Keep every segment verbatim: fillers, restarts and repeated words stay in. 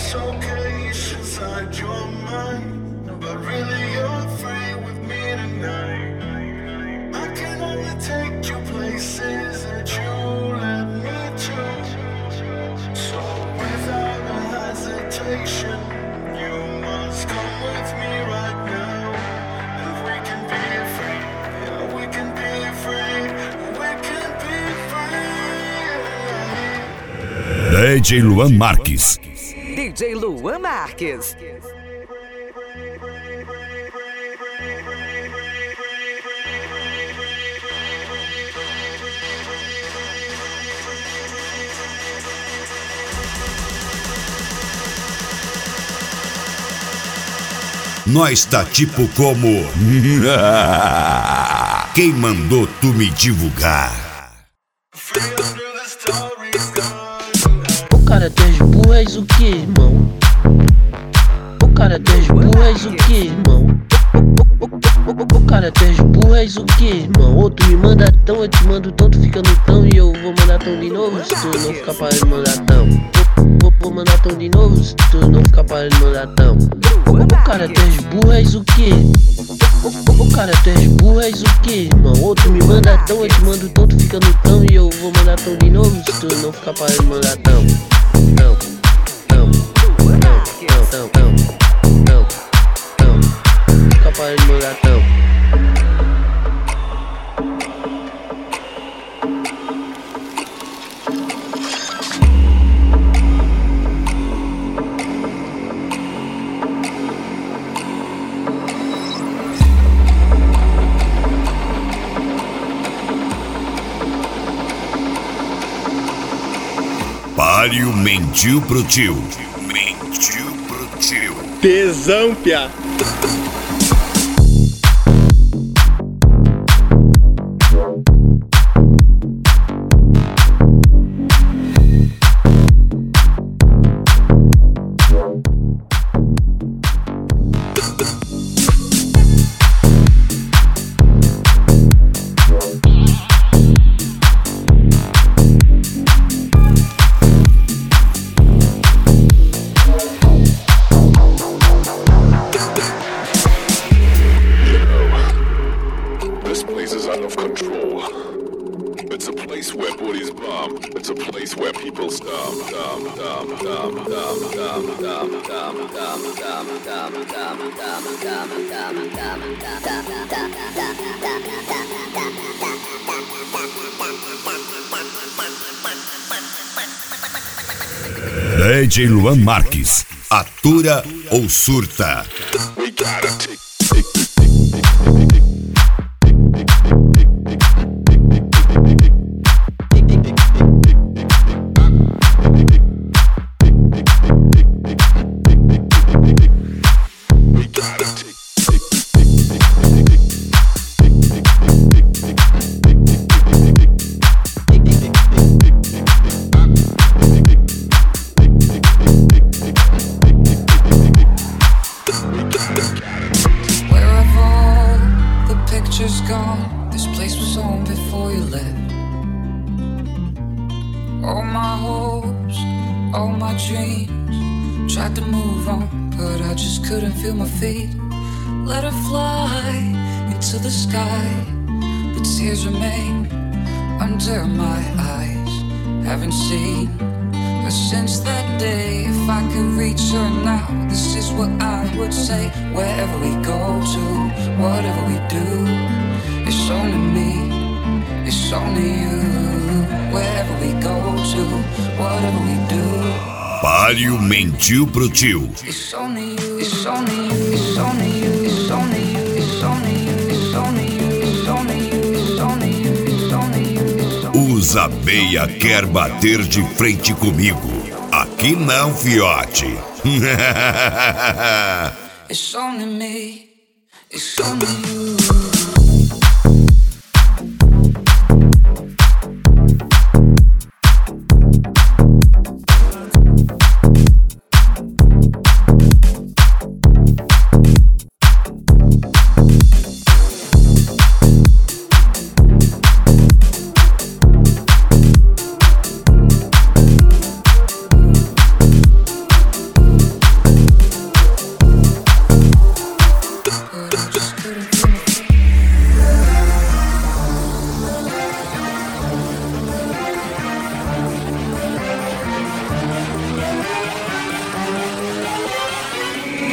D J Luan Marques. D J Luan Marques. Nós tá tipo como quem mandou tu me divulgar. O cara das burras o que, irmão? O cara das burras o que, irmão? O cara das burras o que, irmão? Ou tu me manda tão, eu te mando tão, tu fica no tão e eu vou mandar tão de novo se tu não ficar para de mandar tão. Vou, vou mandar tão de novo se tu não ficar para de mandar tão. O cara das burras o que? O, o cara das burras o que, irmão? Ou tu me manda tão, eu te mando tão, tu fica no tão e eu vou mandar tão de novo se tu não ficar para de mandar tão. Tão, tão, tão, tão, tão, tão, tão, fica para de mandar tão. Palio mentiu pro tio. Mentiu pro tio. Tesão, piá. D J Luan Marques, atura ou surta? All my hopes, all my dreams, tried to move on, but I just couldn't feel my feet. Let her fly into the sky, but tears remain under my eyes. Haven't seen her since that day. If I could reach her now, this is what I would say. Wherever we go to, whatever we do, it's only me, it's only you. Wherever we go to, whatever we do. Palio mentiu pro tio. It's only you, it's only you, it's only you, it's only you, it's only you, it's only you, it's only you, it's only you, it's only you. Usa Beia quer bater de frente comigo. Aqui não, fiote. It's only me, it's only you.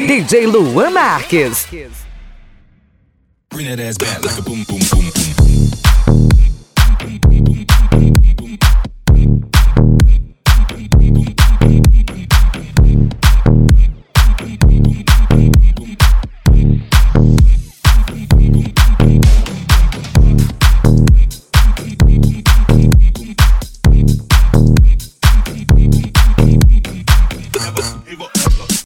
D J Luan Marques. Bring that ass back like a boom, boom, boom, boom.